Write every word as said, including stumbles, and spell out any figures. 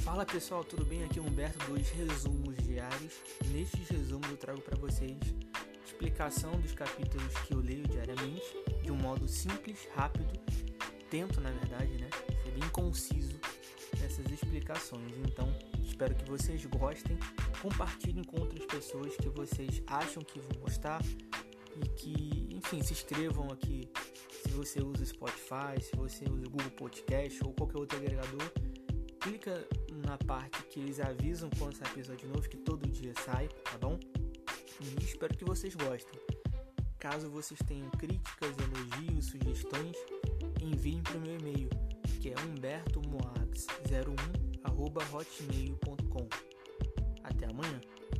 Fala pessoal, tudo bem? Aqui é o Humberto dos Resumos Diários. Nestes resumos eu trago para vocês explicação dos capítulos que eu leio diariamente, de um modo simples, rápido. Tento, na verdade, né, ser bem conciso nessas explicações. Então, espero que vocês gostem, compartilhem com outras pessoas que vocês acham que vão gostar e que, enfim, se inscrevam aqui. Se você usa Spotify, se você usa o Google Podcast ou qualquer outro agregador, clica na parte que eles avisam quando sai episódio novo, que todo dia sai, tá bom? E espero que vocês gostem. Caso vocês tenham críticas, elogios, sugestões, enviem para o meu e-mail, que é humberto moax zero um arroba hotmail ponto com. Até amanhã!